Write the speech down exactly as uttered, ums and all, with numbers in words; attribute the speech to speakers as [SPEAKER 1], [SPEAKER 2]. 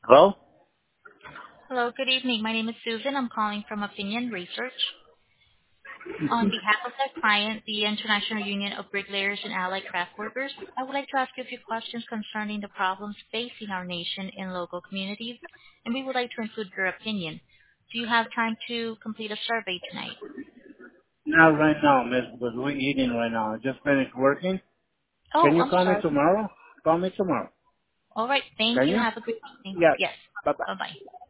[SPEAKER 1] Hello?
[SPEAKER 2] Hello, good evening. My name is Susan. I'm calling from Opinion Research. On behalf of our client, the International Union of Bricklayers and Allied Craft Workers, I would like to ask you a few questions concerning the problems facing our nation in local communities, and we would like to include your opinion. Do you have time to complete a survey tonight?
[SPEAKER 1] Not right now, miss, because we're eating right now. I just finished working.
[SPEAKER 2] Oh,
[SPEAKER 1] Can you
[SPEAKER 2] I'm
[SPEAKER 1] call me
[SPEAKER 2] sorry.
[SPEAKER 1] tomorrow? Call me tomorrow.
[SPEAKER 2] All right. Thank
[SPEAKER 1] Can
[SPEAKER 2] you.
[SPEAKER 1] you?
[SPEAKER 2] Have a good evening.
[SPEAKER 1] Yes.
[SPEAKER 2] Yes.
[SPEAKER 1] Bye-bye.
[SPEAKER 2] Bye-bye.